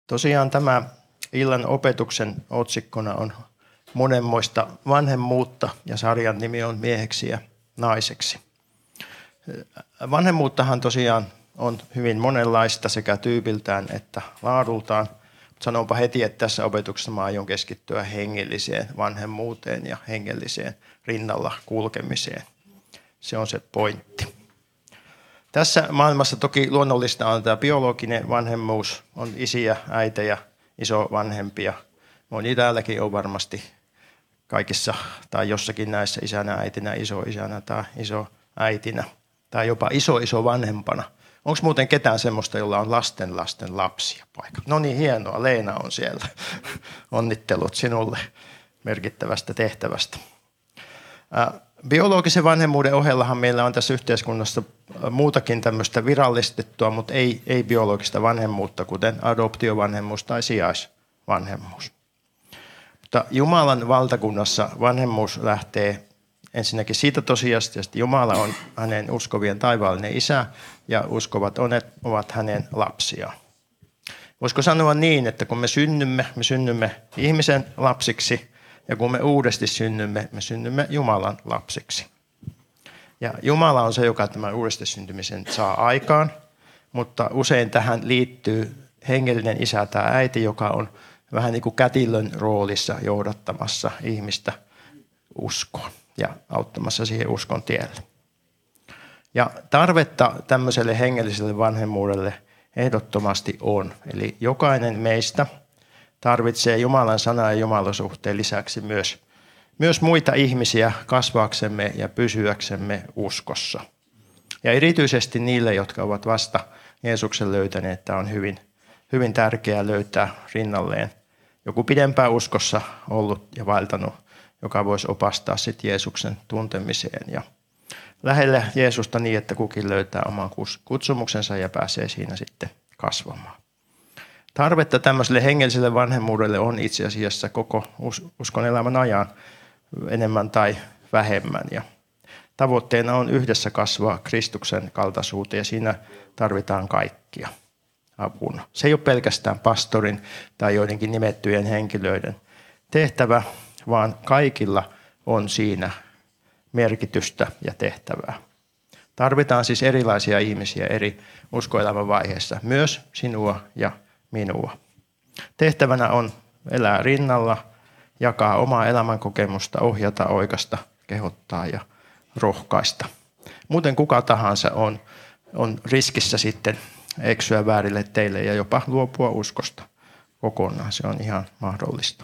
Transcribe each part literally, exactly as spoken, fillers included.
Tosiaan tämä illan opetuksen otsikkona on monenmoista vanhemmuutta ja sarjan nimi on Mieheksi ja naiseksi. Vanhemmuuttahan tosiaan on hyvin monenlaista sekä tyypiltään että laadultaan. Sanonpa heti, että tässä opetuksessa mä aion keskittyä hengelliseen vanhemmuuteen ja hengelliseen rinnalla kulkemiseen. Se on se pointti. Tässä maailmassa toki luonnollista on tämä biologinen vanhemmuus, on isiä, äitejä, isovanhempia. Moni täälläkin on varmasti kaikissa tai jossakin näissä isänä, äitinä, isoisänä tai isoäitinä tai jopa iso iso vanhempana. Onko muuten ketään semmoista, jolla on lasten lasten lapsia paikalla? No niin, hienoa. Leena on siellä. Onnittelut sinulle merkittävästä tehtävästä. Biologisen vanhemmuuden ohellahan meillä on tässä yhteiskunnassa muutakin tämmöistä virallistettua, mutta ei, ei biologista vanhemmuutta, kuten adoptiovanhemmuus tai sijaisvanhemmuus. Mutta Jumalan valtakunnassa vanhemmuus lähtee ensinnäkin siitä tosiasiasta, että Jumala on hänen uskovien taivaallinen isä ja uskovat ovat hänen lapsiaan. Voisiko sanoa niin, että kun me synnymme, me synnymme ihmisen lapsiksi ja kun me uudesti synnymme, me synnymme Jumalan lapsiksi. Ja Jumala on se, joka tämän uudesti syntymisen saa aikaan, mutta usein tähän liittyy hengellinen isä tai äiti, joka on vähän niin kuin kätilön roolissa johdattamassa ihmistä uskoon ja auttamassa siihen uskon tielle. Ja tarvetta tämmöiselle hengelliselle vanhemmuudelle ehdottomasti on. Eli jokainen meistä tarvitsee Jumalan sanan ja Jumalasuhteen lisäksi myös, myös muita ihmisiä kasvaaksemme ja pysyäksemme uskossa. Ja erityisesti niille, jotka ovat vasta Jeesuksen löytäneet, tämä on hyvin, hyvin tärkeää löytää rinnalleen joku pidempään uskossa ollut ja vaeltanut, joka voisi opastaa sitten Jeesuksen tuntemiseen ja lähelle Jeesusta niin, että kukin löytää oman kutsumuksensa ja pääsee siinä sitten kasvamaan. Tarvetta tämmöiselle hengelliselle vanhemmuudelle on itse asiassa koko uskon elämän ajan enemmän tai vähemmän. Ja tavoitteena on yhdessä kasvaa Kristuksen kaltaisuuteen ja siinä tarvitaan kaikkia apuna. Se ei ole pelkästään pastorin tai joidenkin nimettyjen henkilöiden tehtävä, vaan kaikilla on siinä merkitystä ja tehtävää. Tarvitaan siis erilaisia ihmisiä eri uskoelämän vaiheissa, myös sinua ja minua. Tehtävänä on elää rinnalla, jakaa omaa elämänkokemusta, ohjata, oikasta, kehottaa ja rohkaista. Muuten kuka tahansa on, on riskissä sitten eksyä väärille teille ja jopa luopua uskosta kokonaan. Se on ihan mahdollista.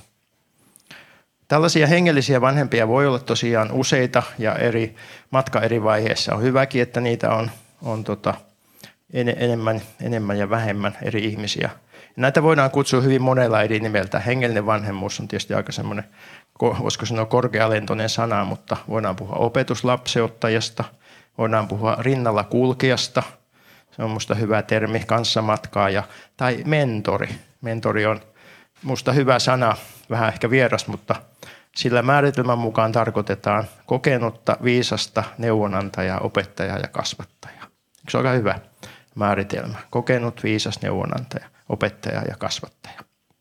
Tällaisia hengellisiä vanhempia voi olla tosiaan useita ja eri matka eri vaiheissa. On hyväkin, että niitä on, on tota, en, enemmän, enemmän ja vähemmän eri ihmisiä. Näitä voidaan kutsua hyvin monella eri nimeltä. Hengellinen vanhemmuus on tietysti aika semmoinen, voisiko sanoa korkealentoinen sana, mutta voidaan puhua opetuslapseuttajasta, voidaan puhua rinnalla kulkijasta. Se on musta hyvä termi, kanssamatkaaja tai mentori. Mentori on musta hyvä sana, vähän ehkä vieras, mutta sillä määritelmän mukaan tarkoitetaan kokenutta, viisasta, neuvonantajaa, opettajaa ja kasvattajaa. Se on aika hyvä määritelmä. Kokenut, viisas, neuvonantaja, opettaja ja kasvattaja.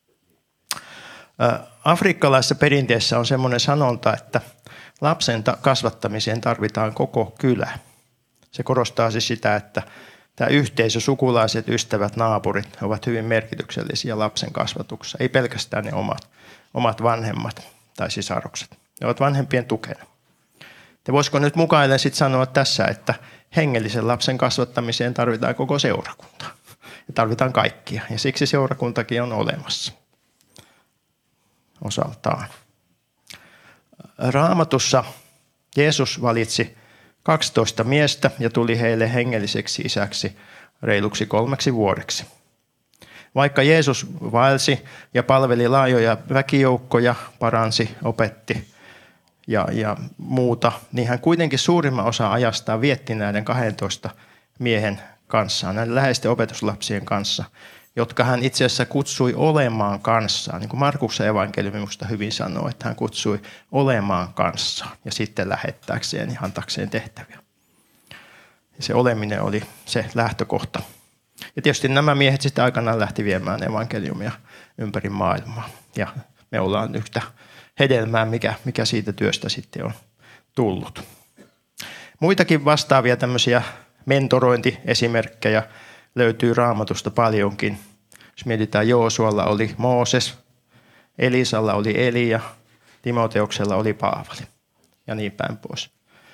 Afrikkalaisessa perinteessä on semmoinen sanonta, että lapsen kasvattamiseen tarvitaan koko kylä. Se korostaa siis sitä, että tämä yhteisö, sukulaiset, ystävät, naapurit ovat hyvin merkityksellisiä lapsen kasvatuksessa. Ei pelkästään ne omat, omat vanhemmat tai sisarukset. Ne ovat vanhempien tukena. Te voisiko nyt mukaillen sitten sanoa tässä, että hengellisen lapsen kasvattamiseen tarvitaan koko seurakunta. Ja tarvitaan kaikkia. Ja siksi seurakuntakin on olemassa osaltaan. Raamatussa Jeesus valitsi kaksitoista miestä ja tuli heille hengelliseksi isäksi reiluksi kolmeksi vuodeksi. Vaikka Jeesus vaelsi ja palveli laajoja väkijoukkoja, paransi, opetti ja, ja muuta, niin hän kuitenkin suurimman osa ajastaan vietti näiden kahdentoista miehen kanssaan, näiden läheisten opetuslapsien kanssa, jotka hän itse asiassa kutsui olemaan kanssaan. Niin kuin Markuksen evankeliumi minusta hyvin sanoo, että hän kutsui olemaan kanssaan ja sitten lähettääkseen ja antaakseen tehtäviä. Ja se oleminen oli se lähtökohta. Ja tietysti nämä miehet sitten aikanaan lähti viemään evankeliumia ympäri maailmaa. Ja me ollaan yhtä hedelmää, mikä, mikä siitä työstä sitten on tullut. Muitakin vastaavia tämmöisiä mentorointiesimerkkejä löytyy Raamatusta paljonkin. Jos mietitään, Joosualla oli Mooses, Elisalla oli Elia, Timoteuksella oli Paavali ja niin päin pois.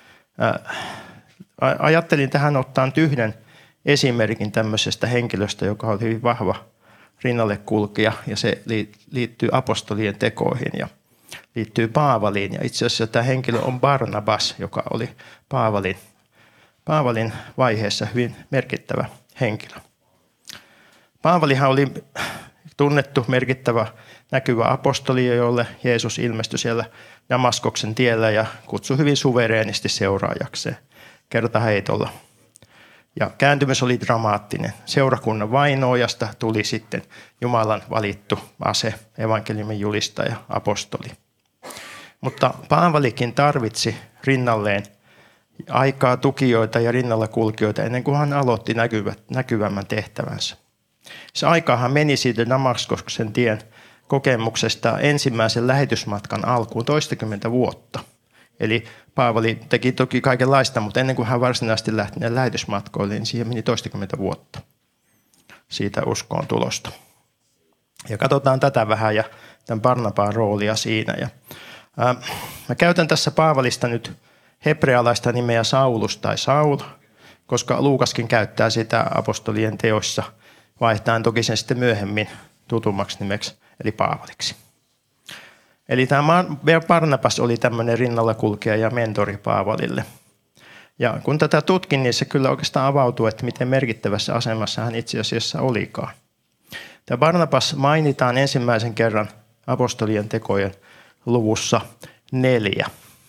Ajattelin tähän ottaa nyt yhden esimerkin tämmöisestä henkilöstä, joka on hyvin vahva rinnalle kulkija, ja se liittyy apostolien tekoihin ja liittyy Paavaliin. Ja itse asiassa tämä henkilö on Barnabas, joka oli Paavalin, Paavalin vaiheessa hyvin merkittävä henkilö. Paavalihan oli tunnettu, merkittävä, näkyvä apostoli, jolle Jeesus ilmestyi siellä Damaskoksen tiellä ja kutsui hyvin suvereenisti seuraajakseen kertaheitolla. Ja kääntymys oli dramaattinen. Seurakunnan vainoajasta tuli sitten Jumalan valittu ase, evankeliumin julistaja, apostoli. Mutta Paavalikin tarvitsi rinnalleen aikaa tukijoita ja rinnalla kulkijoita ennen kuin hän aloitti näkyvät, näkyvämmän tehtävänsä. Se aikaahan meni siitä Damaskoksen tien kokemuksesta ensimmäisen lähetysmatkan alkuun toistakymmentä vuotta. Eli Paavali teki toki kaikenlaista, mutta ennen kuin hän varsinaisesti lähti ne lähetysmatkoille, niin siihen meni toistakymmentä vuotta siitä uskoon tulosta. Ja katsotaan tätä vähän ja tämän Barnabaan roolia siinä. Ja, ää, mä käytän tässä Paavalista nyt hebrealaista nimeä Saulus tai Saul, koska Luukaskin käyttää sitä apostolien teoissa, vaihtaen toki sen sitten myöhemmin tutummaksi nimeksi, eli Paavaliksi. Eli tämä Barnabas oli tämmöinen rinnalla kulkija ja mentori Paavalille. Ja kun tätä tutkin, niin se kyllä oikeastaan avautuu, että miten merkittävässä asemassa hän itse asiassa olikaan. Tämä Barnabas mainitaan ensimmäisen kerran apostolien tekojen luvussa neljä.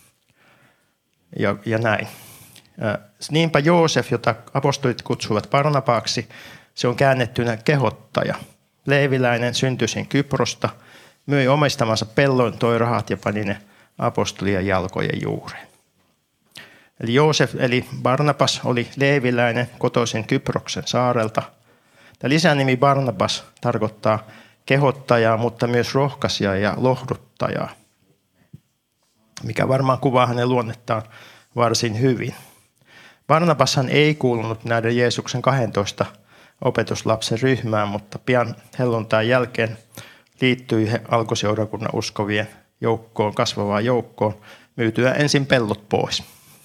Ja, ja näin. Niinpä Joosef, jota apostolit kutsuvat Barnabaaksi, se on käännettynä kehottaja. Leeviläinen, syntyisin Kyprosta, myi omistamansa pellon, toi rahat ja pani ne apostolien jalkojen juureen. Eli Joosef, eli Barnabas, oli leeviläinen kotoisin Kyproksen saarelta. Tämä lisänimi Barnabas tarkoittaa kehottajaa, mutta myös rohkaisijaa ja lohduttajaa, mikä varmaan kuvaa hänen luonnettaan varsin hyvin. Barnabashan ei kuulunut näiden Jeesuksen kahdentoista opetuslapsen ryhmään, mutta pian helluntain jälkeen liittyi alkuseurakunnan uskovien joukkoon, kasvavaan joukkoon, myytyä ensin pellot pois.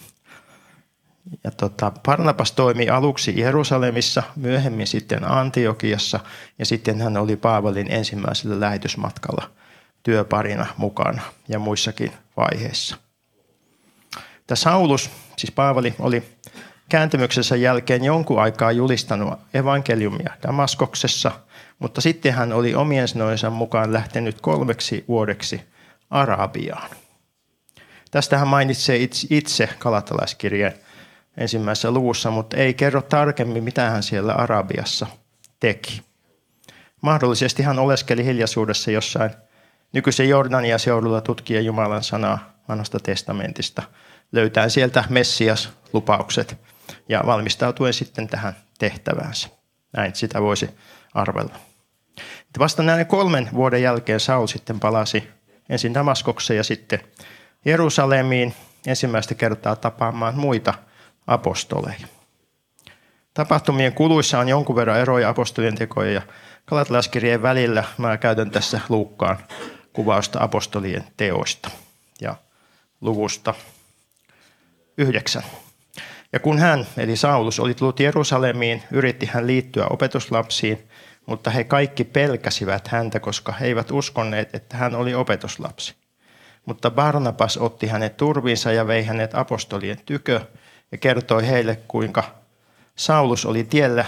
Ja tota, Barnabas toimi aluksi Jerusalemissa, myöhemmin sitten Antiokiassa, ja sitten hän oli Paavalin ensimmäisellä lähetysmatkalla työparina mukana ja muissakin vaiheissa. Tämä Saulus, siis Paavali, oli kääntymyksensä jälkeen jonkun aikaa julistanut evankeliumia Damaskoksessa, mutta sitten hän oli omien sanojensa mukaan lähtenyt kolmeksi vuodeksi Arabiaan. Tästä hän mainitsee itse Galatalaiskirjeen ensimmäisessä luvussa, mutta ei kerro tarkemmin, mitä hän siellä Arabiassa teki. Mahdollisesti hän oleskeli hiljaisuudessa jossain nykyisen Jordanian seudulla tutkien Jumalan sanaa Vanhasta testamentista, löytäen sieltä Messias-lupaukset ja valmistautuen sitten tähän tehtäväänsä. Näin sitä voisi arvella. Vasta näin kolmen vuoden jälkeen Saul sitten palasi ensin Damaskokseen ja sitten Jerusalemiin ensimmäistä kertaa tapaamaan muita apostoleja. Tapahtumien kuluissa on jonkun verran eroja apostolien tekojen ja Galatalaiskirjeen välillä. Mä käytän tässä Luukkaan kuvausta apostolien teoista ja luvusta yhdeksän. Ja kun hän, eli Saulus, oli tullut Jerusalemiin, yritti hän liittyä opetuslapsiin, mutta he kaikki pelkäsivät häntä, koska he eivät uskonneet, että hän oli opetuslapsi. Mutta Barnabas otti hänet turviinsa ja vei hänet apostolien tykö ja kertoi heille, kuinka Saulus oli tiellä,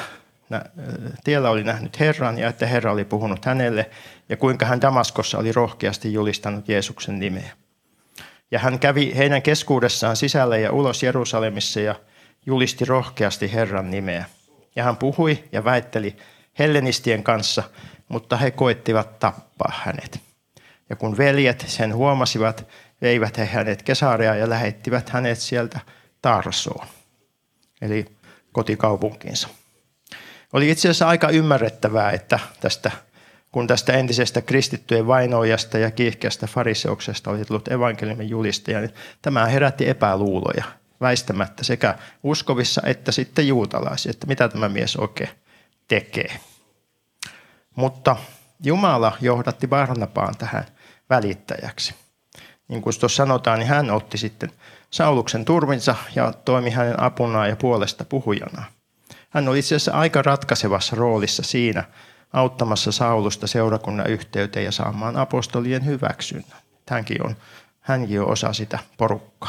tiellä oli nähnyt Herran ja että Herra oli puhunut hänelle ja kuinka hän Damaskossa oli rohkeasti julistanut Jeesuksen nimeä. Ja hän kävi heidän keskuudessaan sisällä ja ulos Jerusalemissa ja julisti rohkeasti Herran nimeä. Ja hän puhui ja väitteli hellenistien kanssa, mutta he koettivat tappaa hänet. Ja kun veljet sen huomasivat, veivät he hänet Kesareaan ja lähettivät hänet sieltä Tarsoon, eli kotikaupunkiinsa. Oli itse asiassa aika ymmärrettävää, että tästä, kun tästä entisestä kristittyjen vainoijasta ja kiihkeästä fariseuksesta oli tullut evankeliumin julistaja, niin tämä herätti epäluuloja väistämättä sekä uskovissa että sitten juutalaisia, että mitä tämä mies oikein tekee. Mutta Jumala johdatti Barnabaan tähän välittäjäksi. Niin kuin tuossa sanotaan, niin hän otti sitten Sauluksen turvinsa ja toimi hänen apunaan ja puolesta puhujana. Hän oli itse asiassa aika ratkaisevassa roolissa siinä auttamassa Saulusta seurakunnan yhteyteen ja saamaan apostolien hyväksynnän. Hänkin on, hänkin on osa sitä porukkaa.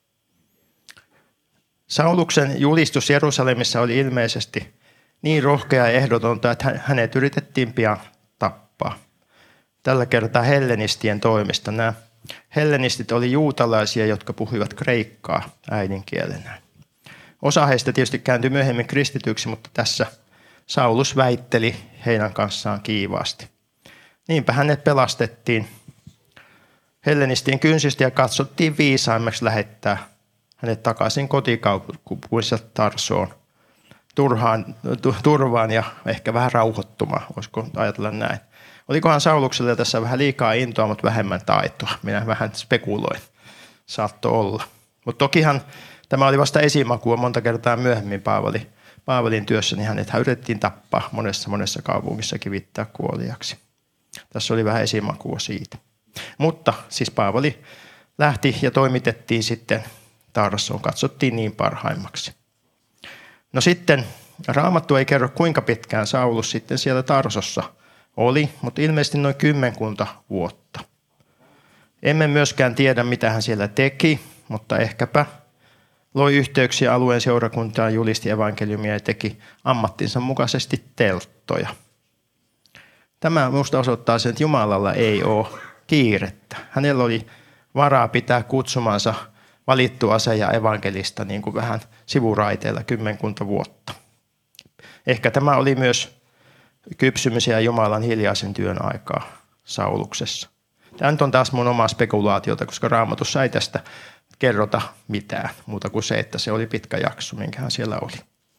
Sauluksen julistus Jerusalemissa oli ilmeisesti niin rohkea ja ehdotonta, että hänet yritettiin pian tappaa. Tällä kertaa hellenistien toimesta. Nämä hellenistit oli juutalaisia, jotka puhuivat kreikkaa äidinkielenään. Osa heistä tietysti kääntyi myöhemmin kristityksi, mutta tässä Saulus väitteli heidän kanssaan kiivaasti. Niinpä hänet pelastettiin hellenistien kynsistä ja katsottiin viisaimmaksi lähettää hänet takaisin kotikaupunkinsa Tarsoon turhaan, turvaan ja ehkä vähän rauhoittumaan, voisiko ajatella näin. Olikohan Sauluksella tässä vähän liikaa intoa, mutta vähemmän taitoa. Minä vähän spekuloin. Saattoi olla. Mutta tokihan tämä oli vasta esimakua monta kertaa myöhemmin Paavali, Paavalin työssä, niin hänet yritettiin tappaa monessa monessa kaupungissa kivittää kuoliaksi. Tässä oli vähän esimakua siitä. Mutta siis Paavali lähti ja toimitettiin sitten Tarsoon. Katsottiin niin parhaimmaksi. No sitten Raamattu ei kerro kuinka pitkään Saulus sitten siellä Tarsossa oli, mutta ilmeisesti noin kymmenkunta vuotta. Emme myöskään tiedä, mitä hän siellä teki, mutta ehkäpä loi yhteyksiä alueen seurakuntaan, julisti evankeliumia ja teki ammattinsa mukaisesti telttoja. Tämä minusta osoittaa sen, että Jumalalla ei ole kiirettä. Hänellä oli varaa pitää kutsumansa valittu ase ja evankelista niin kuin vähän sivuraiteilla kymmenkunta vuotta. Ehkä tämä oli myös kypsymisen ja Jumalan hiljaisen työn aikaa Sauluksessa. Tämä nyt on taas mun omaa spekulaatiota, koska Raamatussa ei tästä kerrota mitään muuta kuin se, että se oli pitkä jakso, minkä hän siellä oli.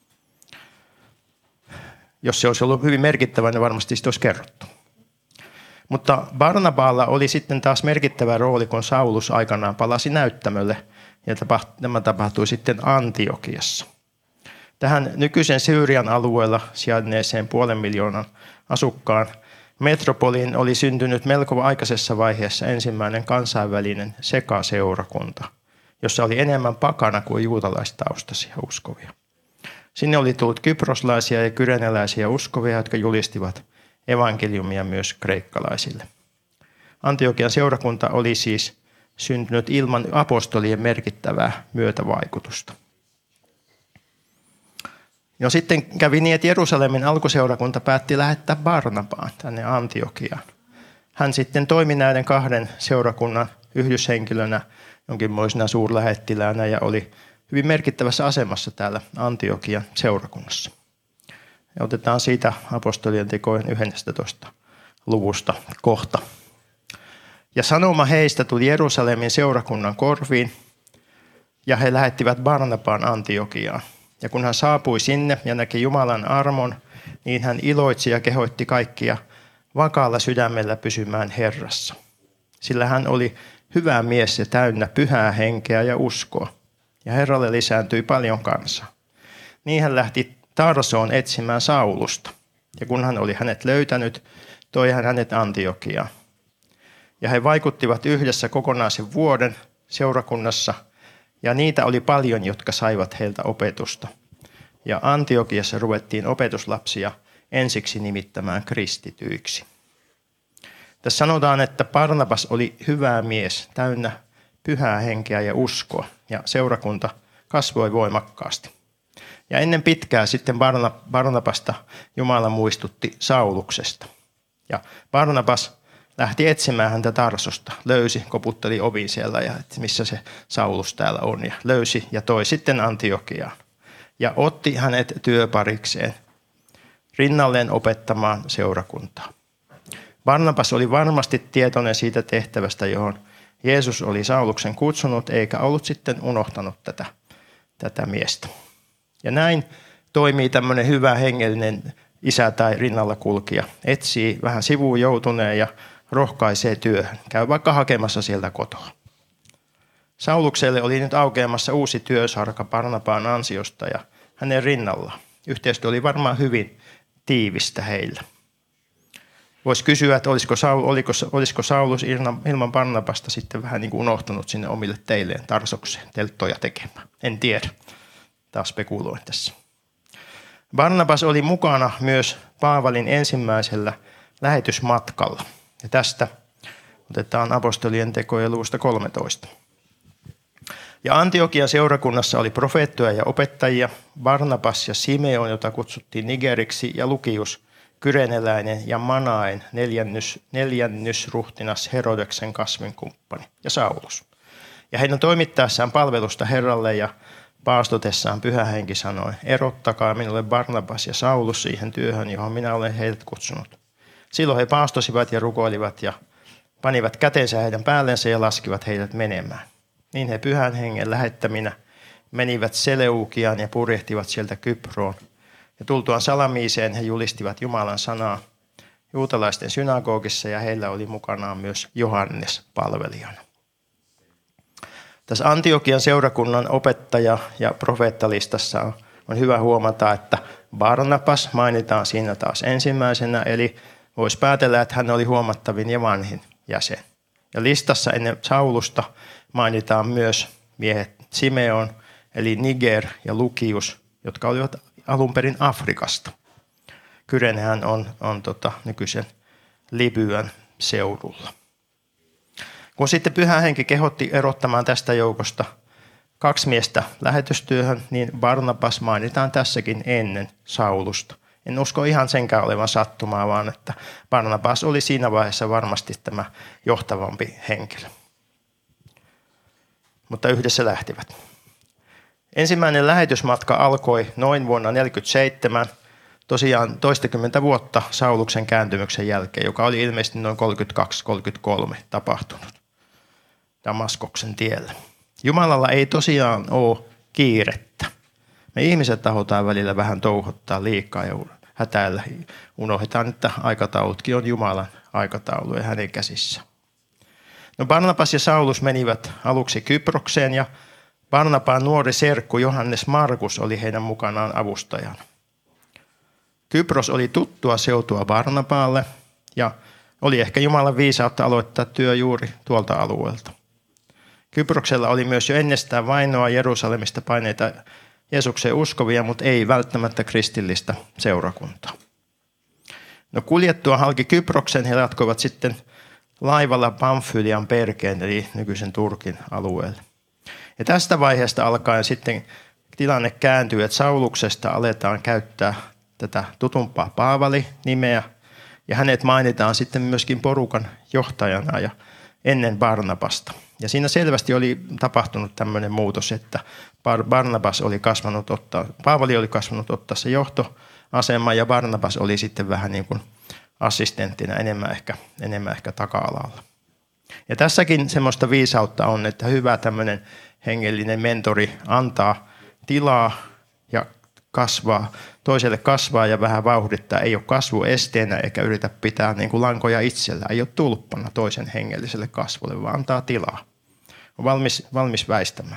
Jos se olisi ollut hyvin merkittävä, niin varmasti sitä olisi kerrottu. Mutta Barnabaalla oli sitten taas merkittävä rooli, kun Saulus aikanaan palasi näyttämölle, ja tämä tapahtui sitten Antiokiassa. Tähän nykyisen Syyrian alueella sijainneeseen puolen miljoonan asukkaan metropoliin oli syntynyt melko aikaisessa vaiheessa ensimmäinen kansainvälinen sekaseurakunta, jossa oli enemmän pakana kuin juutalaistaustaisia uskovia. Sinne oli tullut kyproslaisia ja kyreneläisiä uskovia, jotka julistivat evankeliumia myös kreikkalaisille. Antiokian seurakunta oli siis syntynyt ilman apostolien merkittävää myötävaikutusta. No sitten kävi niin, että Jerusalemin alkuseurakunta päätti lähettää Barnabaan tänne Antiokiaan. Hän sitten toimi näiden kahden seurakunnan yhdyshenkilönä, jonkinmoisena suurlähettiläänä ja oli hyvin merkittävässä asemassa täällä Antiokian seurakunnassa. Ja otetaan siitä apostolien tekojen yhdestoista luvusta kohta. Ja sanoma heistä tuli Jerusalemin seurakunnan korviin, ja he lähettivät Barnabaan Antiokiaan. Ja kun hän saapui sinne ja näki Jumalan armon, niin hän iloitsi ja kehoitti kaikkia vakaalla sydämellä pysymään Herrassa. Sillä hän oli hyvä mies ja täynnä pyhää henkeä ja uskoa. Ja Herralle lisääntyi paljon kansaa. Niin hän lähti Tarsoon etsimään Saulusta. Ja kun hän oli hänet löytänyt, toi hän hänet Antiokiaan. Ja he vaikuttivat yhdessä kokonaisen vuoden seurakunnassa, ja niitä oli paljon, jotka saivat heiltä opetusta. Ja Antiokiassa ruvettiin opetuslapsia ensiksi nimittämään kristityiksi. Tässä sanotaan, että Barnabas oli hyvä mies, täynnä pyhää henkeä ja uskoa, ja seurakunta kasvoi voimakkaasti. Ja ennen pitkää sitten Barnabasta Jumala muistutti Sauluksesta. Ja Barnabas lähti etsimään häntä Tarsosta, löysi, koputteli oviin siellä, ja että missä se Saulus täällä on, ja löysi ja toi sitten Antiokiaan. Ja otti hänet työparikseen rinnalleen opettamaan seurakuntaa. Barnabas oli varmasti tietoinen siitä tehtävästä, johon Jeesus oli Sauluksen kutsunut, eikä ollut sitten unohtanut tätä, tätä miestä. Ja näin toimii tämmöinen hyvä hengellinen isä tai rinnalla kulkija. Etsii vähän sivuun joutuneen ja rohkaisee työhön. Käy vaikka hakemassa sieltä kotoa. Saulukselle oli nyt aukeamassa uusi työsarka Barnabaan ansiosta ja hänen rinnallaan. Yhteistyö oli varmaan hyvin tiivistä heillä. Voisi kysyä, että olisiko, Saul, oliko, olisiko Saulus ilman Barnabasta sitten vähän niin kuin unohtanut sinne omille teilleen Tarsokseen telttoja tekemään. En tiedä. Taas spekuloin tässä. Barnabas oli mukana myös Paavalin ensimmäisellä lähetysmatkalla. Ja tästä otetaan apostolien tekojen luvusta kolmetoista. Ja Antiokian seurakunnassa oli profeettoja ja opettajia, Barnabas ja Simeon, jota kutsuttiin Nigeriksi, ja Lukius, kyreneläinen ja Manaen neljännys, neljännysruhtinas Herodeksen kasvinkumppani ja Saulus. Ja heidän toimittaessaan palvelusta Herralle ja paastotessaan Pyhä Henki sanoi, erottakaa minulle Barnabas ja Saulus siihen työhön, johon minä olen heidät kutsunut. Silloin he paastosivat ja rukoilivat ja panivat kätensä heidän päällensä ja laskivat heidät menemään. Niin he Pyhän Hengen lähettäminä menivät Seleukiaan ja purjehtivat sieltä Kyproon. Ja tultuaan Salamiiseen he julistivat Jumalan sanaa juutalaisten synagogissa ja heillä oli mukanaan myös Johannes palvelijana. Tässä Antiokian seurakunnan opettaja- ja profeettalistassa on hyvä huomata, että Barnabas mainitaan siinä taas ensimmäisenä, eli voisi päätellä, että hän oli huomattavin ja vanhin jäsen. Ja listassa ennen Saulusta mainitaan myös miehet Simeon, eli Niger ja Lukius, jotka olivat alun perin Afrikasta. Kyrenehän on, on tota, nykyisen Libyan seudulla. Kun sitten Pyhä Henki kehotti erottamaan tästä joukosta kaksi miestä lähetystyöhön, niin Barnabas mainitaan tässäkin ennen Saulusta. En usko ihan senkään olevan sattumaa, vaan että Barnabas oli siinä vaiheessa varmasti tämä johtavampi henkilö. Mutta yhdessä lähtivät. Ensimmäinen lähetysmatka alkoi noin vuonna tuhatyhdeksänsataaneljäkymmentäseitsemän, tosiaan toistakymmentä vuotta Sauluksen kääntymyksen jälkeen, joka oli ilmeisesti noin kolmekymmentäkaksi kolmekymmentäkolme tapahtunut Damaskoksen tiellä. Jumalalla ei tosiaan ole kiirettä. Me ihmiset tahotaan välillä vähän touhottaa liikaa ja hätäillä. Unohdetaan, että aikataulutkin on Jumalan aikataulu ja hänen käsissä. No Barnabas ja Saulus menivät aluksi Kyprokseen ja Barnabaan nuori serkku Johannes Markus oli heidän mukanaan avustajana. Kypros oli tuttua seutua Barnabaalle ja oli ehkä Jumalan viisautta aloittaa työ juuri tuolta alueelta. Kyproksella oli myös jo ennestään vainoa Jerusalemista paineita Jeesukseen uskovia, mutta ei välttämättä kristillistä seurakuntaa. No kuljettua halki Kyproksen he jatkoivat sitten laivalla Pamfylian perkeen, eli nykyisen Turkin alueelle. Ja tästä vaiheesta alkaen sitten tilanne kääntyy, että Sauluksesta aletaan käyttää tätä tutumpaa Paavali-nimeä, ja hänet mainitaan sitten myöskin porukan johtajana ja ennen Barnabasta. Ja siinä selvästi oli tapahtunut tämmöinen muutos, että Barnabas oli kasvanut ottaa, Paavali oli kasvanut ottaa se johtoasema, ja Barnabas oli sitten vähän niin kuin assistenttina enemmän ehkä, enemmän ehkä taka-alalla. Ja tässäkin semmoista viisautta on, että hyvä tämmöinen hengellinen mentori antaa tilaa ja kasvaa, toiselle kasvaa ja vähän vauhdittaa. Ei ole kasvu esteenä eikä yritä pitää niin kuin lankoja itsellä. Ei ole tulppana toisen hengelliselle kasvulle, vaan antaa tilaa. On valmis, valmis väistämään.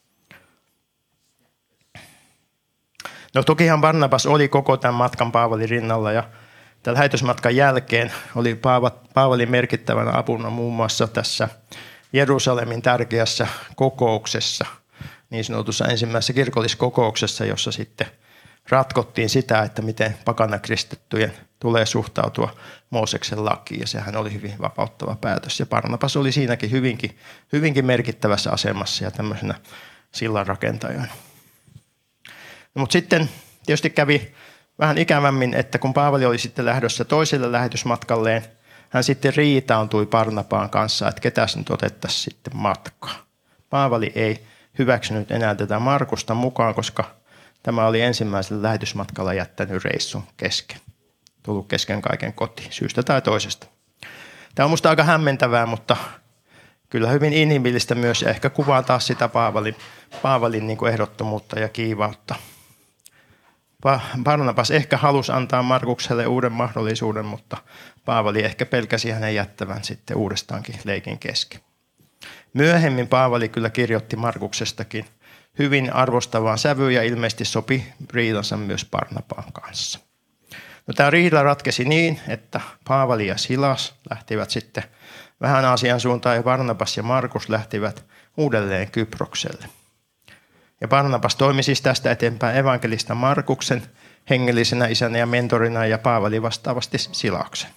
No tokihan Barnabas oli koko tämän matkan Paavalin rinnalla ja tämän lähetysmatkan jälkeen oli Paavalin merkittävänä apuna muun muassa tässä Jerusalemin tärkeässä kokouksessa, niin sanotussa ensimmäisessä kirkolliskokouksessa, jossa sitten ratkottiin sitä, että miten pakanakristittyjen tulee suhtautua Mooseksen lakiin, ja sehän oli hyvin vapauttava päätös. Ja Barnabas oli siinäkin hyvinkin, hyvinkin merkittävässä asemassa ja tämmöisenä sillanrakentajana. No, mutta sitten tietysti kävi vähän ikävämmin, että kun Paavali oli sitten lähdössä toiselle lähetysmatkalleen, hän sitten riitauntui Barnabaan kanssa, että ketäs nyt otettaisiin sitten matkaa. Paavali ei hyväksynyt enää tätä Markusta mukaan, koska tämä oli ensimmäisellä lähetysmatkalla jättänyt reissun kesken. Tullut kesken kaiken kotiin, syystä tai toisesta. Tämä on musta aika hämmentävää, mutta kyllä hyvin inhimillistä myös ja ehkä kuvaa taas sitä Paavalin, Paavalin niin kuin ehdottomuutta ja kiivautta. Barnabas ehkä halusi antaa Markukselle uuden mahdollisuuden, mutta Paavali ehkä pelkäsi hänen jättävän sitten uudestaankin leikin kesken. Myöhemmin Paavali kyllä kirjoitti Markuksestakin hyvin arvostavaan sävyyn ja ilmeisesti sopi riidansa myös Barnabaan kanssa. No, tämä riita ratkesi niin, että Paavali ja Silas lähtivät sitten vähän Aasian suuntaan ja Barnabas ja Markus lähtivät uudelleen Kyprokselle. Ja Barnabas toimi siis tästä eteenpäin evankelista Markuksen hengellisenä isänä ja mentorina ja Paavali vastaavasti Silaksen.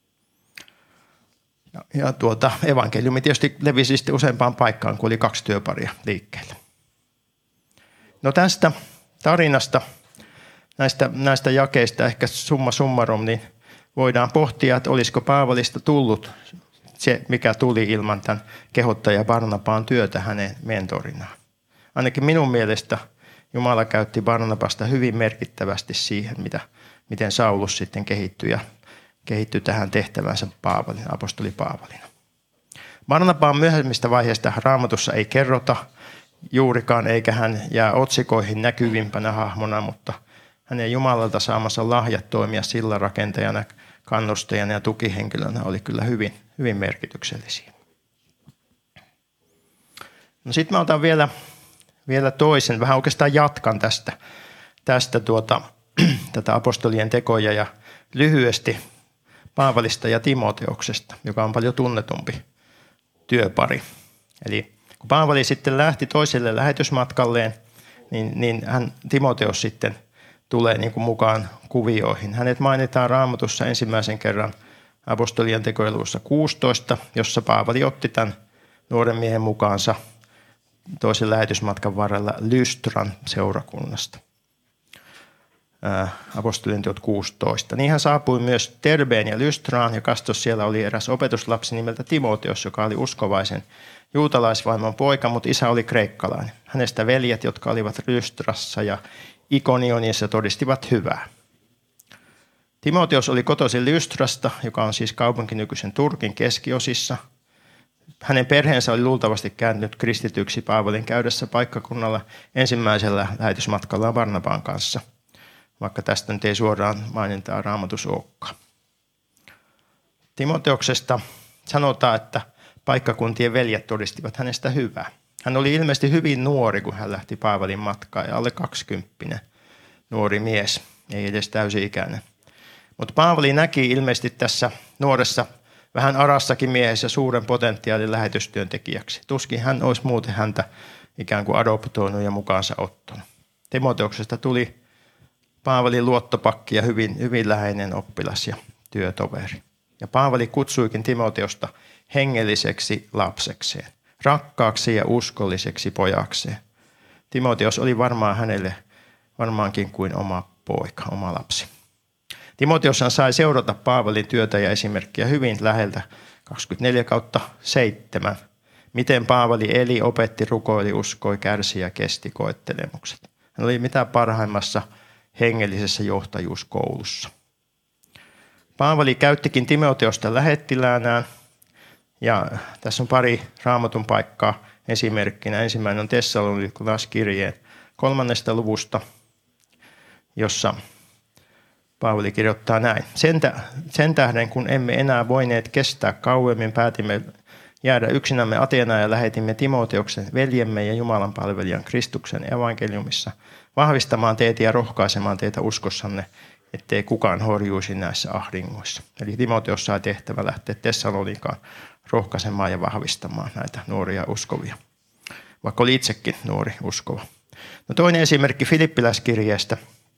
Ja, ja tuota, evankeliumi tietysti levisi sitten useampaan paikkaan, kun oli kaksi työparia liikkeellä. No, tästä tarinasta, näistä, näistä jakeista ehkä summa summarum, niin voidaan pohtia, että olisiko Paavalista tullut se, mikä tuli ilman tämän kehottaja Barnabaan työtä hänen mentorinaan. Ainakin minun mielestä Jumala käytti Barnabasta hyvin merkittävästi siihen, mitä, miten Saulus sitten kehittyi ja kehittyi tähän tehtävänsä Paavalin, apostoli Paavalina. Barnabaan myöhemmistä vaiheista Raamatussa ei kerrota juurikaan, eikä hän jää otsikoihin näkyvimpänä hahmona, mutta hänen Jumalalta saamansa lahjat toimia sillanrakentajana, kannustajana ja tukihenkilönä oli kyllä hyvin, hyvin merkityksellisiä. No, sitten mä otan vielä, vielä toisen, vähän oikeastaan jatkan tästä, tästä tuota, tätä apostolien tekoja ja lyhyesti Paavalista ja Timoteoksesta, joka on paljon tunnetumpi työpari. Eli kun Paavali sitten lähti toiselle lähetysmatkalleen, niin, niin hän, Timoteos sitten tulee niin kuin mukaan kuvioihin. Hänet mainitaan Raamatussa ensimmäisen kerran apostolien tekojen luvussa kuusitoista, jossa Paavali otti tämän nuoren miehen mukaansa toisen lähetysmatkan varrella Lystran seurakunnasta. Apostolien teot kuusitoista. Niin hän saapui myös Terbeen ja Lystraan, ja kastos siellä oli eräs opetuslapsi nimeltä Timoteos, joka oli uskovaisen juutalaisvaimon poika, mutta isä oli kreikkalainen. Hänestä veljet, jotka olivat Lystrassa ja Ikonionissa, todistivat hyvää. Timoteos oli kotoisin Lystrasta, joka on siis kaupunki nykyisen Turkin keskiosissa. Hänen perheensä oli luultavasti kääntynyt kristityksi Paavalin käydessä paikkakunnalla ensimmäisellä lähetysmatkalla Barnabaan kanssa, vaikka tästä nyt ei suoraan mainintaa Raamatussa olekaan. Timoteoksesta sanotaan, että paikkakuntien veljet todistivat hänestä hyvää. Hän oli ilmeisesti hyvin nuori, kun hän lähti Paavalin matkaan, ja alle kaksikymppinen nuori mies, ei edes täysi-ikäinen. Mutta Paavali näki ilmeisesti tässä nuoressa, vähän arassakin miehessä suuren potentiaalin lähetystyöntekijäksi. Tuskin hän olisi muuten häntä ikään kuin adoptoinut ja mukaansa ottanut. Timoteoksesta tuli Paavalin luottopakki ja hyvin, hyvin läheinen oppilas ja työtoveri. Ja Paavali kutsuikin Timoteosta hengelliseksi lapsekseen, rakkaaksi ja uskolliseksi pojakseen. Timoteos oli varmaan hänelle varmaankin kuin oma poika, oma lapsi. Timoteos sai seurata Paavalin työtä ja esimerkkiä hyvin läheltä kaksikymmentäneljä kautta seitsemän. Miten Paavali eli, opetti, rukoili, uskoi, kärsi ja kesti koettelemukset. Hän oli mitä parhaimmassa hengellisessä johtajuuskoulussa. Paavali käyttikin Timoteosta lähettiläänään, ja tässä on pari Raamatun paikkaa esimerkkinä. Ensimmäinen on Tessalonikalaiskirjeen kolmannesta luvusta, jossa Paavali kirjoittaa näin. Sen, tä, sen tähden, kun emme enää voineet kestää kauemmin, päätimme jäädä yksinämme Ateenaan ja lähetimme Timoteoksen veljemme ja Jumalan palvelijan Kristuksen evankeliumissa vahvistamaan teitä ja rohkaisemaan teitä uskossanne, ettei kukaan horjuisi näissä ahdingoissa. Eli Timoteos sai tehtävä lähteä Tessalonikaan rohkaisemaan ja vahvistamaan näitä nuoria uskovia, vaikka oli itsekin nuori uskova. No, toinen esimerkki Filippiläiskirjeestä,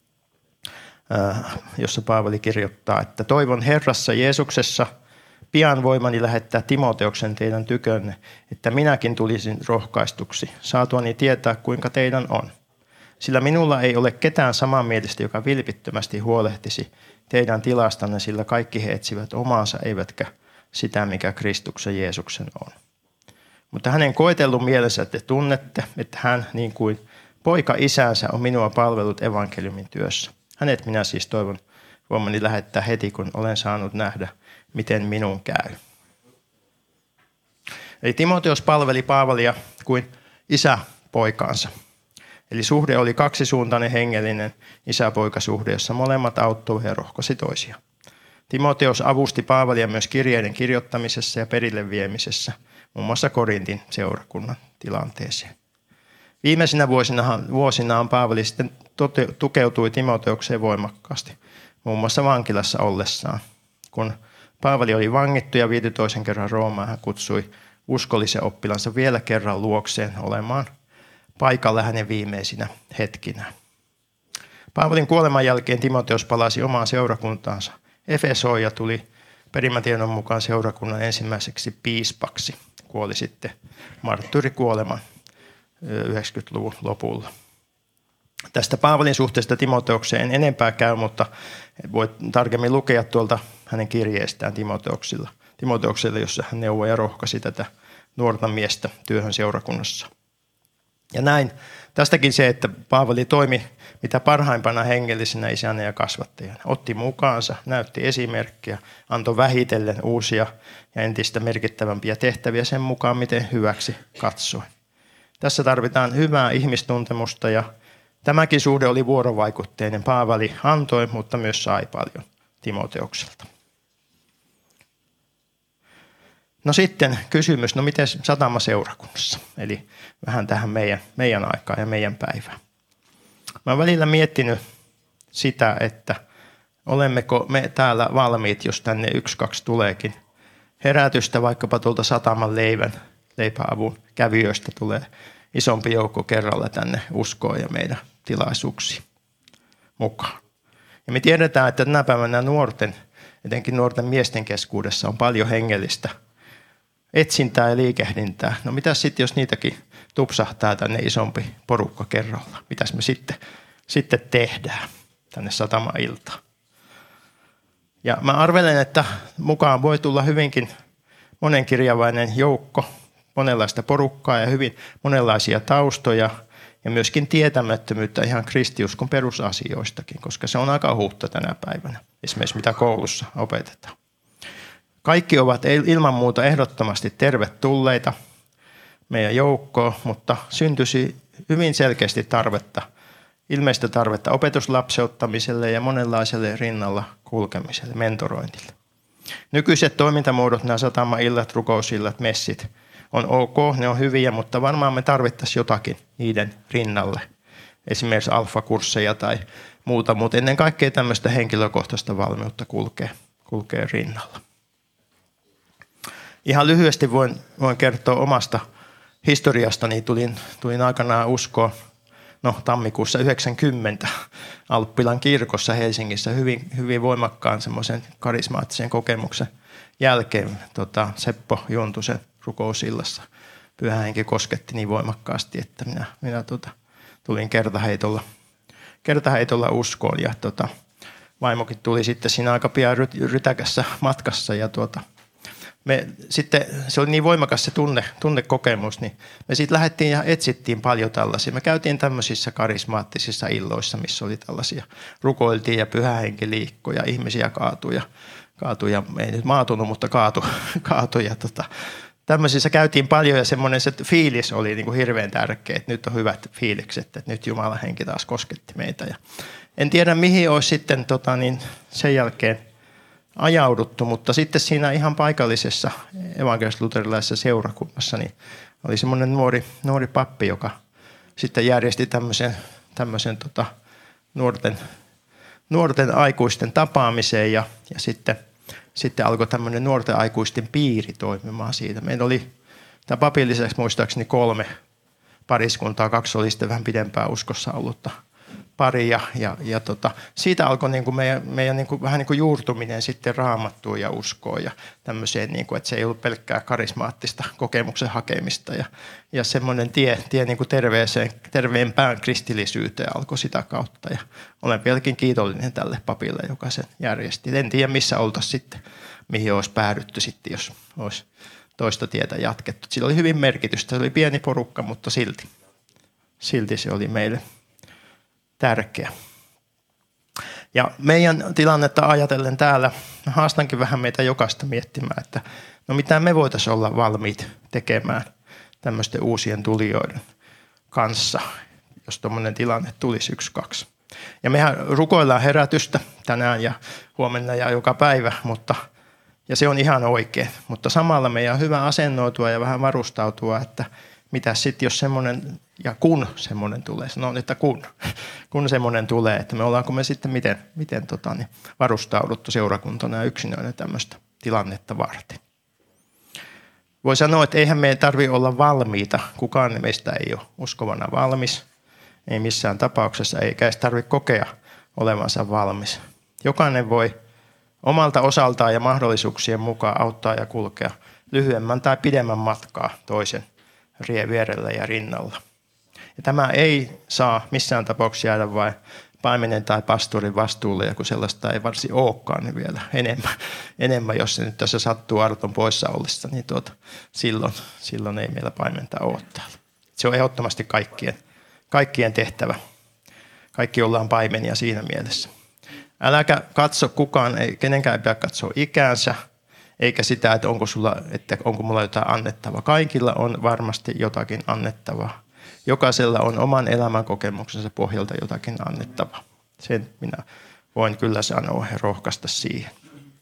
jossa Paavali kirjoittaa, että toivon Herrassa Jeesuksessa pian voimani lähettää Timoteoksen teidän tykönne, että minäkin tulisin rohkaistuksi, saatuani tietää, kuinka teidän on. Sillä minulla ei ole ketään samanmielistä, joka vilpittömästi huolehtisi teidän tilastanne, sillä kaikki he etsivät omaansa, eivätkä sitä, mikä Kristuksen Jeesuksen on. Mutta hänen koetellun mielensä te tunnette, että hän, niin kuin poika isänsä, on minua palvellut evankeliumin työssä. Hänet minä siis toivon voimani lähettää heti, kun olen saanut nähdä, miten minun käy. Eli Timoteos palveli Paavalia kuin isä poikaansa. Eli suhde oli kaksisuuntainen hengellinen isä-poikasuhde, jossa molemmat auttoivat ja rohkosi toisiaan. Timoteos avusti Paavalia myös kirjeiden kirjoittamisessa ja perille viemisessä, muun muassa Korintin seurakunnan tilanteeseen. Viimeisinä vuosina, vuosinaan Paavali sitten tote, tukeutui Timoteokseen voimakkaasti, muun muassa vankilassa ollessaan. Kun Paavali oli vangittu ja viety toisen kerran Roomaan, hän kutsui uskollisen oppilansa vielä kerran luokseen olemaan paikalla hänen viimeisinä hetkinä. Paavalin kuoleman jälkeen Timoteos palasi omaan seurakuntaansa Efesoon ja tuli perimätiedon mukaan seurakunnan ensimmäiseksi piispaksi. Kuoli sitten marttyyrikuoleman yhdeksänkymmentäluvun lopulla. Tästä Paavalin suhteesta Timoteokseen en enempää käy, mutta voit tarkemmin lukea tuolta hänen kirjeestään Timoteoksilla. Timoteokselle, jossa hän neuvoi ja rohkaisi tätä nuorta miestä työhön seurakunnassa. Ja näin tästäkin se, että Paavali toimi mitä parhaimpana hengellisenä isänä ja kasvattajana. Otti mukaansa, näytti esimerkkiä, antoi vähitellen uusia ja entistä merkittävämpiä tehtäviä sen mukaan, miten hyväksi katsoi. Tässä tarvitaan hyvää ihmistuntemusta ja tämäkin suhde oli vuorovaikutteinen. Paavali antoi, mutta myös sai paljon Timoteokselta. No sitten kysymys, no miten satamaseurakunnassa? Eli vähän tähän meidän, meidän aikaan ja meidän päivään. Mä oon välillä miettinyt sitä, että olemmeko me täällä valmiit, jos tänne yksi, kaksi tuleekin herätystä, vaikkapa tuolta sataman leivän, leipäavun kävijöistä tulee isompi joukko kerralla tänne uskoon ja meidän tilaisuuksiin mukaan. Ja me tiedetään, että tänä päivänä nuorten, etenkin nuorten miesten keskuudessa on paljon hengellistä etsintää ja liikehdintää. No mitäs sitten, jos niitäkin tupsahtaa tänne isompi porukka kerralla? Mitäs me sitten, sitten tehdään tänne satama-iltaan? Ja mä arvelen, että mukaan voi tulla hyvinkin monenkirjavainen joukko, monenlaista porukkaa ja hyvin monenlaisia taustoja ja myöskin tietämättömyyttä ihan kristiuskon perusasioistakin, koska se on aika huutta tänä päivänä, esimerkiksi mitä koulussa opetetaan. Kaikki ovat ilman muuta ehdottomasti tervetulleita meidän joukkoon, mutta syntyisi hyvin selkeästi tarvetta, ilmeistä tarvetta opetuslapseuttamiselle ja monenlaiselle rinnalla kulkemiselle, mentorointille. Nykyiset toimintamuodot, nämä satama-illat, rukousillat, messit, on ok, ne on hyviä, mutta varmaan me tarvittaisiin jotakin niiden rinnalle. Esimerkiksi alfakursseja tai muuta, mutta ennen kaikkea tämmöistä henkilökohtaista valmiutta kulkee, kulkee rinnalla. Ihan lyhyesti voin, voin kertoa omasta historiastani. Tulin, tulin aikanaan uskoon no, tammikuussa yhdeksänkymmentä Alppilan kirkossa Helsingissä hyvin, hyvin voimakkaan semmoisen karismaattisen kokemuksen jälkeen tota, Seppo Juntusen rukousillassa. Pyhä Henki kosketti niin voimakkaasti, että minä, minä tota, tulin kertaheitolla, kertaheitolla uskoon. Ja tota, vaimokin tuli sitten siinä aika pian rytäkässä matkassa ja tuota, me sitten, se oli niin voimakas se tunne, tunnekokemus, niin me sitten lähdettiin ja etsittiin paljon tällaisia. Me käytiin tämmöisissä karismaattisissa illoissa, missä oli tällaisia. Rukoiltiin ja Pyhä Henki liikkui ja ihmisiä kaatui ja, kaatui ja ei nyt maatunut, mutta kaatui. kaatui ja tota, tämmöisissä käytiin paljon ja semmoinen se fiilis oli niin kuin hirveän tärkeä, että nyt on hyvät fiilikset, että nyt Jumalan Henki taas kosketti meitä. Ja en tiedä mihin olisi sitten tota, niin sen jälkeen ajauduttu, mutta sitten siinä ihan paikallisessa evankelis-luterilaisessa seurakunnassa niin oli semmoinen nuori, nuori pappi, joka sitten järjesti tämmöisen, tämmöisen tota, nuorten, nuorten aikuisten tapaamiseen ja, ja sitten, sitten alkoi tämmöinen nuorten aikuisten piiri toimimaan siitä. Meillä oli tämän papin lisäksi muistaakseni kolme pariskuntaa, kaksi oli sitten vähän pidempään uskossa ollutta pari ja, ja, ja tota, siitä alkoi niin kuin meidän, meidän niin kuin, vähän niin kuin juurtuminen sitten Raamattuun ja uskoon ja tämmöiseen, niin kuin, että se ei ollut pelkkää karismaattista kokemuksen hakemista ja, ja semmoinen tie, tie niin kuin terveeseen, terveempään kristillisyyteen alkoi sitä kautta ja olen vieläkin kiitollinen tälle papille, joka sen järjesti. En tiedä missä oltaisiin sitten, mihin olisi päädytty sitten, jos olisi toista tietä jatkettu. Sillä oli hyvin merkitystä, se oli pieni porukka, mutta silti, silti se oli meille tärkeä. Ja meidän tilannetta ajatellen täällä, haastankin vähän meitä jokaista miettimään, että no mitä me voitaisiin olla valmiit tekemään tämmöisten uusien tulijoiden kanssa. jos tuommoinen tilanne tulisi yksi, kaksi. Ja mehän rukoillaan herätystä tänään ja huomenna ja joka päivä, mutta, ja se on ihan oikein. Mutta samalla meidän on hyvä asennoitua ja vähän varustautua, että mitä sitten jos semmoinen, ja kun semmoinen tulee, sanon, että kun, kun semmoinen tulee, että me ollaanko me sitten miten, miten tota, niin varustauduttu seurakuntana ja yksinöinä tämmöistä tilannetta varten. Voi sanoa, että eihän meidän tarvitse olla valmiita. Kukaan meistä ei ole uskovana valmis. Ei missään tapauksessa, eikä edes tarvitse kokea olevansa valmis. Jokainen voi omalta osaltaan ja mahdollisuuksien mukaan auttaa ja kulkea lyhyemmän tai pidemmän matkaa toisen vierellä ja rinnalla. Ja tämä ei saa missään tapauksessa jäädä vain paimenen tai pastorin vastuulle, ja kun sellaista ei varsin olekaan, niin vielä enemmän, enemmän jos se nyt tässä sattuu Arton poissa ollessa, niin tuota, silloin, silloin ei meillä paimenta ole täällä. Se on ehdottomasti kaikkien, kaikkien tehtävä. Kaikki ollaan paimenia siinä mielessä. Äläkä katso kukaan, ei, kenenkään ei pidä katsoa ikäänsä, eikä sitä, että onko, sulla, että onko mulla jotain annettavaa. Kaikilla on varmasti jotakin annettavaa. Jokaisella on oman elämän kokemuksensa pohjalta jotakin annettavaa. Sen minä voin kyllä sanoa ja rohkaista siihen.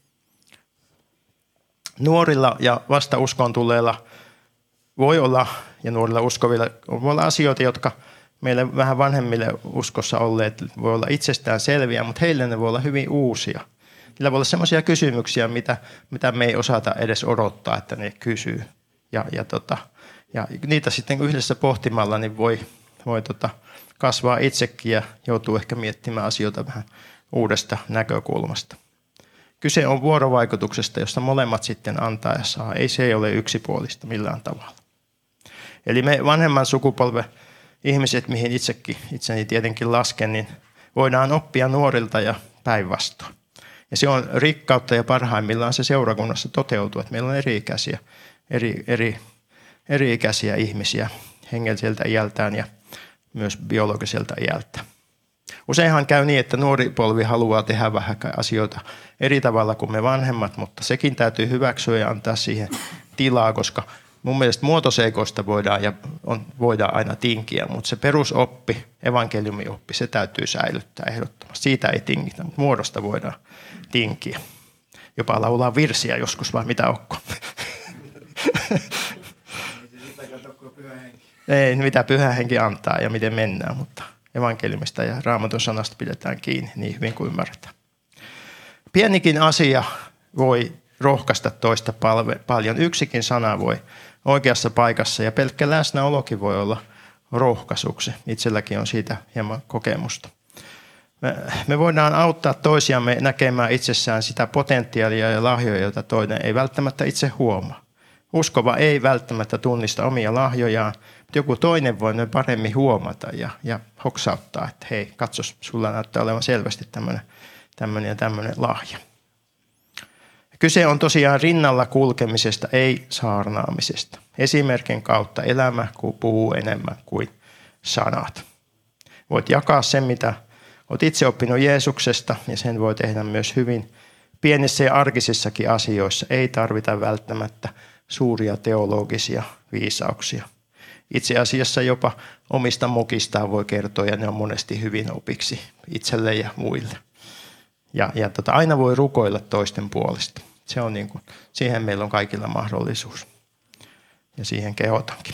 Nuorilla ja vasta uskoon tulleilla voi olla, ja nuorilla uskovilla voi olla asioita, jotka meille vähän vanhemmille uskossa olleet voi olla itsestään selviä, mutta heille ne voi olla hyvin uusia. Niillä voi olla sellaisia kysymyksiä, mitä, mitä me ei osata edes odottaa, että ne kysyy. Ja, ja, tota, ja niitä sitten yhdessä pohtimalla niin voi, voi tota, kasvaa itsekin ja joutuu ehkä miettimään asioita vähän uudesta näkökulmasta. Kyse on vuorovaikutuksesta, josta molemmat sitten antaa ja saa. Ei se ole yksipuolista millään tavalla. Eli me vanhemman sukupolven ihmiset, mihin itsekin, itseni tietenkin lasken, niin voidaan oppia nuorilta ja päinvastoin. Ja se on rikkautta ja parhaimmillaan se seurakunnassa toteutuu, että meillä on eri-ikäisiä, eri, eri, eri-ikäisiä ihmisiä hengelliseltä iältään ja myös biologiselta iältä. Useinhan käy niin, että nuori polvi haluaa tehdä vähän asioita eri tavalla kuin me vanhemmat, mutta sekin täytyy hyväksyä ja antaa siihen tilaa, koska mun mielestä muotoseikoista voidaan, ja on, voidaan aina tinkiä, mutta se perusoppi, evankeliumioppi, se täytyy säilyttää ehdottomasti. Siitä ei tingitä, mutta muodosta voidaan tinkiä. Jopa laulaa virsiä joskus, vai mitä onko? Ei, mitä Pyhä Henki antaa ja miten mennään, mutta evankeliumista ja Raamatun sanasta pidetään kiinni niin hyvin kuin ymmärretään. Pienikin asia voi rohkaista toista palve, paljon. Yksikin sana voi oikeassa paikassa ja pelkkä läsnäolokin voi olla rohkaisuksi. Itselläkin on siitä hieman kokemusta. Me, me voidaan auttaa toisiamme näkemään itsessään sitä potentiaalia ja lahjoja, joita toinen ei välttämättä itse huomaa. Uskova ei välttämättä tunnista omia lahjojaan, mutta joku toinen voi ne paremmin huomata ja, ja hoksauttaa, että hei, katsos, sulla näyttää olevan selvästi tämmöinen, tämmöinen ja tämmöinen lahja. Kyse on tosiaan rinnalla kulkemisesta, ei saarnaamisesta. Esimerkin kautta elämä puhuu enemmän kuin sanat. Voit jakaa sen, mitä olet itse oppinut Jeesuksesta, ja sen voi tehdä myös hyvin pienissä ja arkisissakin asioissa. Ei tarvita välttämättä suuria teologisia viisauksia. Itse asiassa jopa omista mukistaan voi kertoa, ja ne on monesti hyvin opiksi itselle ja muille. Ja, ja tota, aina voi rukoilla toisten puolesta. Se on niin kuin, siihen meillä on kaikilla mahdollisuus. Ja siihen kehotankin.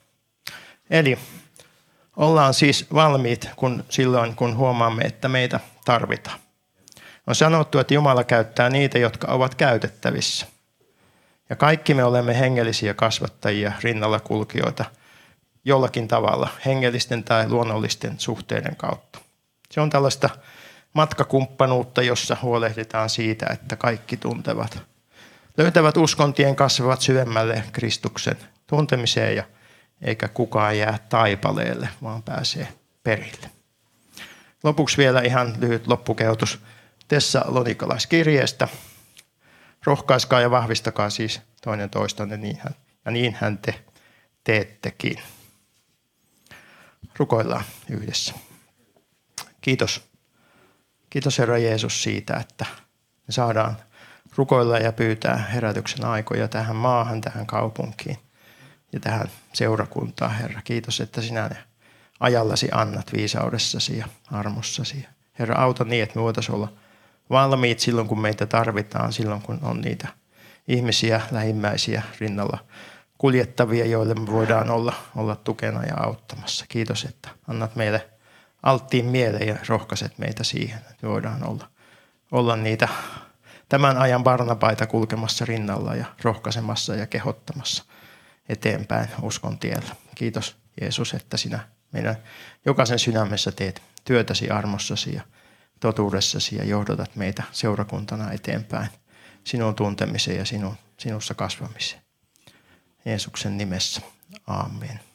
Eli ollaan siis valmiit kun, silloin, kun huomaamme, että meitä tarvitaan. On sanottu, että Jumala käyttää niitä, jotka ovat käytettävissä. Ja kaikki me olemme hengellisiä kasvattajia, rinnalla kulkijoita jollakin tavalla, hengellisten tai luonnollisten suhteiden kautta. Se on tällaista matkakumppanuutta, jossa huolehditaan siitä, että kaikki tuntevat, löytävät uskontien, kasvavat syvemmälle Kristuksen tuntemiseen ja eikä kukaan jää taipaleelle, vaan pääsee perille. Lopuksi vielä ihan lyhyt loppukehotus Tessalonikalaiskirjeestä. Rohkaiskaa ja vahvistakaa siis toinen toistanne, ja niinhän te teettekin. Rukoillaan yhdessä. Kiitos. Kiitos Herra Jeesus siitä, että me saadaan rukoilla ja pyytää herätyksen aikoja tähän maahan, tähän kaupunkiin ja tähän seurakuntaan, Herra. Kiitos, että sinä ne ajallasi annat viisaudessasi ja armossasi. Herra, auta niin, että me voitaisiin olla valmiit silloin, kun meitä tarvitaan, silloin kun on niitä ihmisiä, lähimmäisiä rinnalla kuljettavia, joille me voidaan olla, olla tukena ja auttamassa. Kiitos, että annat meille alttiin mieleen ja rohkaiset meitä siihen, että me voidaan olla, olla niitä tämän ajan Barnabaita kulkemassa rinnalla ja rohkaisemassa ja kehottamassa eteenpäin uskon tiellä. Kiitos Jeesus, että sinä meidän jokaisen sydämessä teet työtäsi armossasi ja totuudessasi ja johdatat meitä seurakuntana eteenpäin sinun tuntemiseen ja sinun, sinussa kasvamiseen. Jeesuksen nimessä. Aamen.